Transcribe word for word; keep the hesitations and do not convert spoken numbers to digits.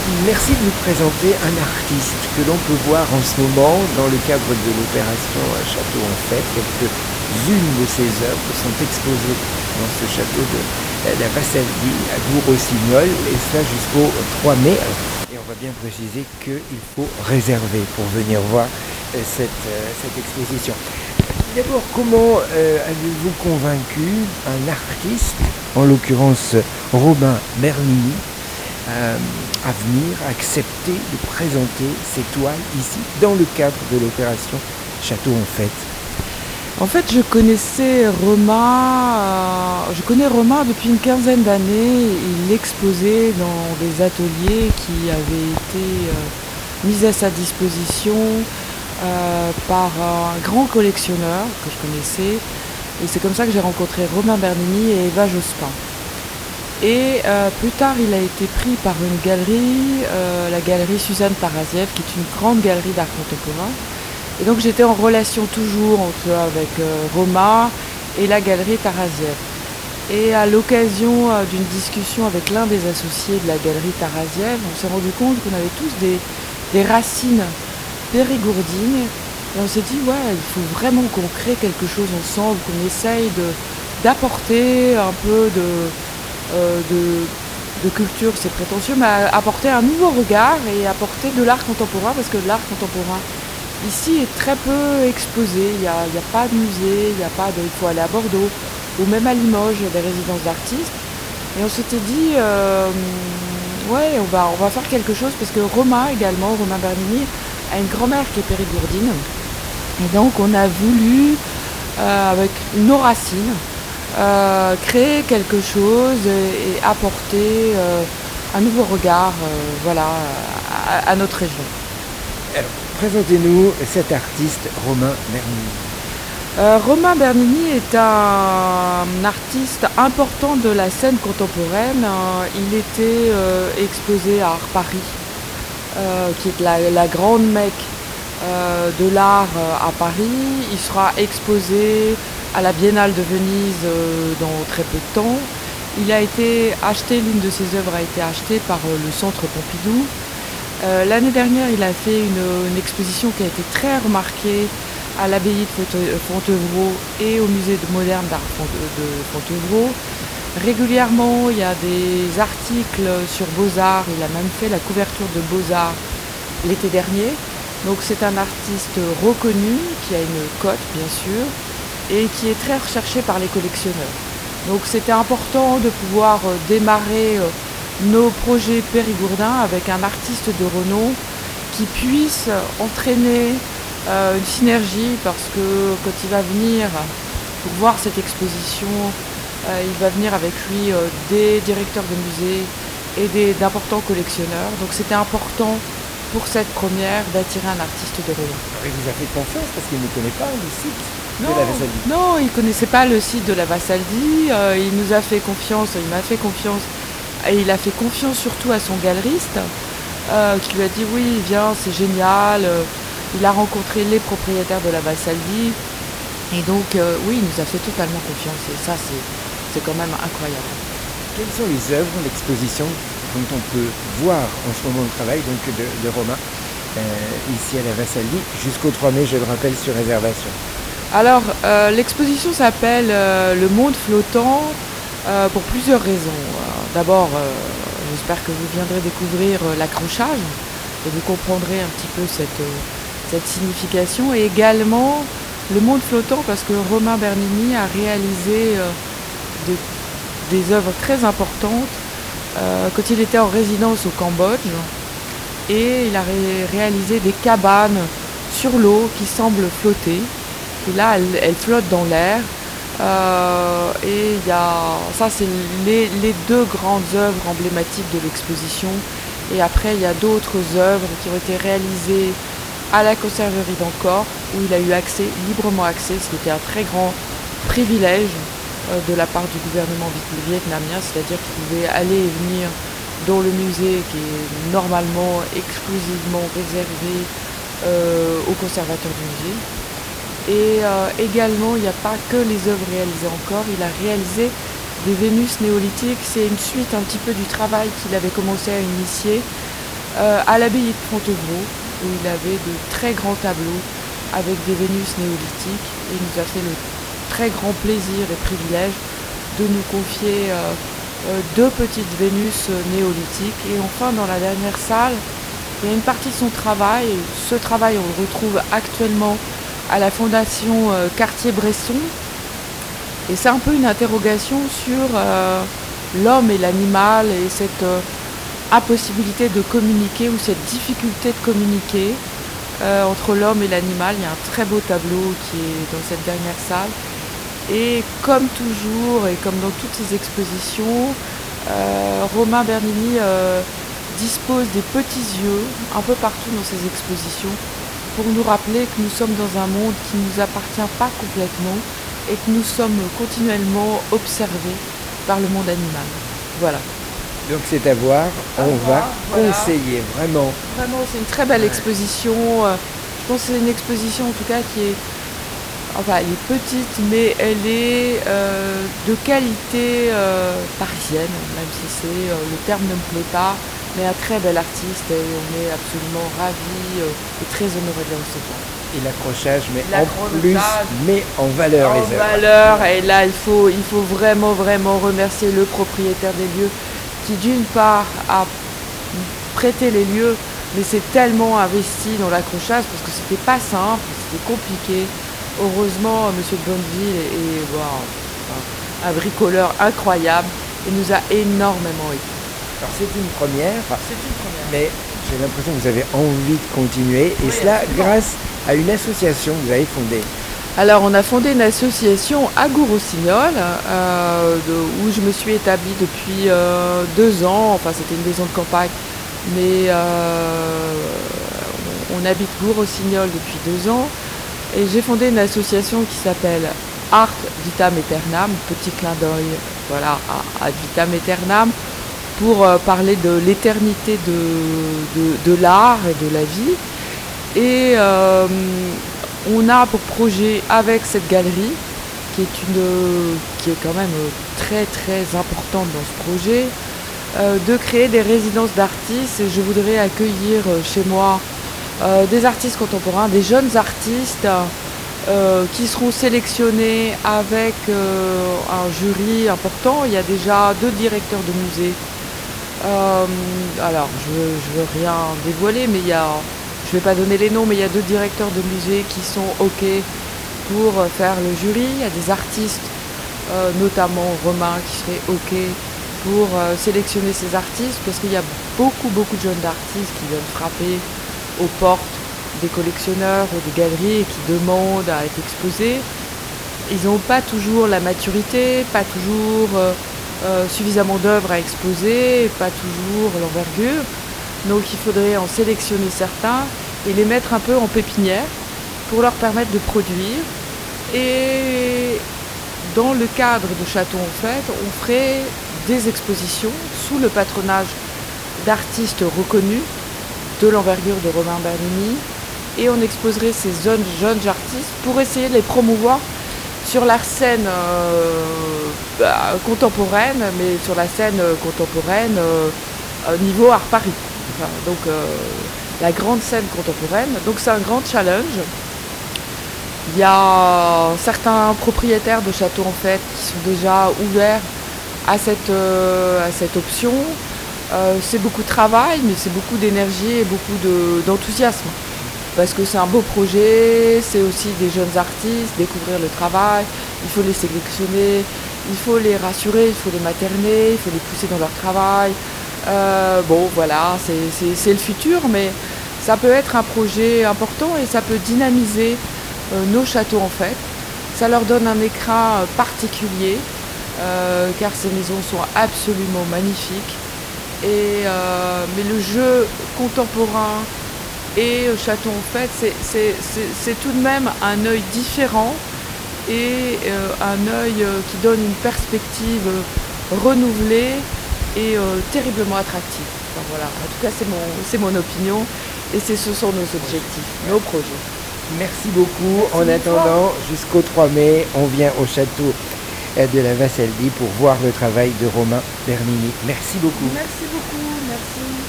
Merci de nous présenter un artiste que l'on peut voir en ce moment dans le cadre de l'opération euh, Château en Fête. Quelques-unes de ses œuvres sont exposées dans ce château de euh, la Vassaldi à Gour-Rossignol, et ça jusqu'au trois mai. Et on va bien préciser qu'il faut réserver pour venir voir euh, cette, euh, cette exposition. D'abord, comment euh, avez-vous convaincu un artiste, en l'occurrence Romain Bernini, euh, à venir accepter de présenter ses toiles ici dans le cadre de l'opération Château en Fête? En fait, je connaissais Romain, euh, je connais Romain depuis une quinzaine d'années. Il exposait dans des ateliers qui avaient été euh, mis à sa disposition euh, par un grand collectionneur que je connaissais. Et c'est comme ça que j'ai rencontré Romain Bernini et Eva Jospin. Et euh, plus tard, il a été pris par une galerie, euh, la galerie Suzanne Tarasiev, qui est une grande galerie d'art contemporain. Et donc j'étais en relation toujours entre, avec euh, Romain et la galerie Tarasiev. Et à l'occasion euh, d'une discussion avec l'un des associés de la galerie Tarasiev, on s'est rendu compte qu'on avait tous des, des racines périgourdines. Et on s'est dit, ouais, il faut vraiment qu'on crée quelque chose ensemble, qu'on essaye de, d'apporter un peu de, euh, de, de culture, c'est prétentieux, mais apporter un nouveau regard et apporter de l'art contemporain, parce que l'art contemporain ici est très peu exposé. Il n'y a, il y a pas de musée, il y a pas de, il faut aller à Bordeaux ou même à Limoges, des résidences d'artistes. Et on s'était dit, euh, ouais, on va, on va faire quelque chose, parce que Romain également, Romain Bernini, a une grand-mère qui est périgourdine. Et donc on a voulu, euh, avec nos racines, euh, créer quelque chose et, et apporter euh, un nouveau regard euh, voilà, à, à notre région. Alors, présentez-nous cet artiste Romain Bernini. Euh, Romain Bernini est un artiste important de la scène contemporaine. Euh, il était euh, exposé à Art Paris, euh, qui est la, la grande mecque euh, de l'art euh, à Paris. Il sera exposé à la Biennale de Venise euh, dans très peu de temps. Il a été acheté, l'une de ses œuvres a été achetée par euh, le Centre Pompidou. Euh, l'année dernière, il a fait une, une exposition qui a été très remarquée à l'abbaye de Fontevraud et au musée moderne d'art de Fontevraud. Régulièrement, il y a des articles sur Beaux-Arts. Il a même fait la couverture de Beaux-Arts l'été dernier. Donc c'est un artiste reconnu, qui a une cote bien sûr, et qui est très recherché par les collectionneurs. Donc c'était important de pouvoir démarrer nos projets périgourdins avec un artiste de renom qui puisse entraîner euh, une synergie, parce que quand il va venir pour voir cette exposition, euh, il va venir avec lui euh, des directeurs de musées et des, d'importants collectionneurs. Donc c'était important pour cette première d'attirer un artiste de renom. Il vous a fait confiance parce qu'il ne connaît pas le site non, de la Vassaldi. Non, il ne connaissait pas le site de la Vassaldi. Euh, il nous a fait confiance, il m'a fait confiance. Et il a fait confiance surtout à son galeriste, euh, qui lui a dit oui, viens, c'est génial. Il a rencontré les propriétaires de la Vassaldi. Et donc, euh, oui, il nous a fait totalement confiance. Et ça, c'est, c'est quand même incroyable. Quelles sont les œuvres, l'exposition dont on peut voir en ce moment le travail donc, de, de Romain euh, ici à la Vassaldi jusqu'au trois mai, je le rappelle, sur réservation? Alors, euh, l'exposition s'appelle euh, Le Monde Flottant. Euh, pour plusieurs raisons. Euh, d'abord, euh, j'espère que vous viendrez découvrir euh, l'accrochage et vous comprendrez un petit peu cette, euh, cette signification. Et également, le monde flottant, parce que Romain Bernini a réalisé euh, des, des œuvres très importantes euh, quand il était en résidence au Cambodge. Et il a ré- réalisé des cabanes sur l'eau qui semblent flotter. Et là, elles, elles flottent dans l'air. Euh, et il y a, ça c'est les, les deux grandes œuvres emblématiques de l'exposition. Et après il y a d'autres œuvres qui ont été réalisées à la conserverie d'Angkor, où il a eu accès, librement accès, ce qui était un très grand privilège euh, de la part du gouvernement vietnamien, c'est-à-dire qu'il pouvait aller et venir dans le musée qui est normalement exclusivement réservé euh, aux conservateurs du musée. Et euh, également, il n'y a pas que les œuvres réalisées encore, il a réalisé des Vénus néolithiques. C'est une suite un petit peu du travail qu'il avait commencé à initier euh, à l'abbaye de Fontevraud, où il avait de très grands tableaux avec des Vénus néolithiques. Et il nous a fait le très grand plaisir et privilège de nous confier euh, euh, deux petites Vénus néolithiques. Et enfin, dans la dernière salle, il y a une partie de son travail. Ce travail, on le retrouve actuellement à la Fondation euh, Cartier-Bresson. Et c'est un peu une interrogation sur euh, l'homme et l'animal et cette euh, impossibilité de communiquer ou cette difficulté de communiquer euh, entre l'homme et l'animal. Il y a un très beau tableau qui est dans cette dernière salle. Et comme toujours et comme dans toutes ces expositions, euh, Romain Bernini euh, dispose des petits yeux un peu partout dans ses expositions pour nous rappeler que nous sommes dans un monde qui ne nous appartient pas complètement et que nous sommes continuellement observés par le monde animal. Voilà. Donc c'est à voir, À on voir, va voilà. conseiller vraiment. Vraiment, c'est une très belle Ouais. exposition. Euh, Je pense que c'est une exposition en tout cas qui est, enfin, elle est petite, mais elle est euh, de qualité euh, parisienne, même si c'est euh, le terme ne me plaît pas, mais un très bel artiste et on est absolument ravis euh, et très honorés de le recevoir. Et l'accrochage, mais en L'accrochage. plus, met en valeur En les œuvres. valeur, et là il faut, il faut vraiment vraiment remercier le propriétaire des lieux qui d'une part a prêté les lieux, mais s'est tellement investi dans l'accrochage parce que c'était pas simple, c'était compliqué. Heureusement, Monsieur de Bonneville est, est, wow, un bricoleur incroyable et nous a énormément aidé. Alors c'est une première, C'est une première. mais j'ai l'impression que vous avez envie de continuer, et Oui, cela absolument. grâce à une association que vous avez fondée. Alors, on a fondé une association à Gour-Rossignol, euh, de- où je me suis établie depuis euh, deux ans. Enfin, c'était une maison de campagne, mais euh, on, on habite Gour-Rossignol depuis deux ans. Et j'ai fondé une association qui s'appelle Art Vitam Aeternam, petit clin d'œil, voilà, à, à Vitam Aeternam, pour euh, parler de l'éternité de, de- de l'art et de la vie. Et euh, on a pour projet avec cette galerie, qui est, une, qui est quand même très très importante dans ce projet, euh, de créer des résidences d'artistes. Et je voudrais accueillir euh, chez moi euh, des artistes contemporains, des jeunes artistes euh, qui seront sélectionnés avec euh, un jury important. Il y a déjà deux directeurs de musées. Euh, alors, je veux, je veux rien dévoiler, mais il y a, je vais pas donner les noms, mais il y a deux directeurs de musées qui sont OK pour faire le jury. Il y a des artistes, euh, notamment Romain, qui seraient OK pour euh, sélectionner ces artistes, parce qu'il y a beaucoup, beaucoup de jeunes artistes qui viennent frapper aux portes des collectionneurs ou des galeries et qui demandent à être exposés. Ils n'ont pas toujours la maturité, pas toujours euh, euh, suffisamment d'œuvres à exposer, pas toujours l'envergure. Donc il faudrait en sélectionner certains et les mettre un peu en pépinière pour leur permettre de produire. Et dans le cadre de Château en fait, on ferait des expositions sous le patronage d'artistes reconnus de l'envergure de Romain Bernini, et on exposerait ces jeunes, jeunes artistes pour essayer de les promouvoir sur la scène euh, bah, contemporaine, mais sur la scène euh, contemporaine euh, euh, niveau Art Paris. Enfin, donc euh, la grande scène contemporaine. Donc c'est un grand challenge. Il y a certains propriétaires de châteaux en fait qui sont déjà ouverts à cette, euh, à cette option. Euh, c'est beaucoup de travail, mais c'est beaucoup d'énergie et beaucoup de, d'enthousiasme. Parce que c'est un beau projet, c'est aussi des jeunes artistes, découvrir le travail, il faut les sélectionner, il faut les rassurer, il faut les materner, il faut les pousser dans leur travail. Euh, bon, voilà, c'est, c'est, c'est le futur, mais ça peut être un projet important et ça peut dynamiser euh, nos châteaux en fait. Ça leur donne un écrin particulier, euh, car ces maisons sont absolument magnifiques. Et, euh, mais le jeu contemporain et château en fait, c'est, c'est, c'est, c'est tout de même un œil différent et euh, un œil euh, qui donne une perspective euh, renouvelée et euh, terriblement attractive. Enfin, voilà. En tout cas, c'est mon, c'est mon opinion et c'est, ce sont nos objectifs, nos projets. Merci beaucoup. Merci En mille attendant, jusqu'au trois mai, on vient au château de la Vassaldi pour voir le travail de Romain Bernini. Merci beaucoup. Merci beaucoup, merci.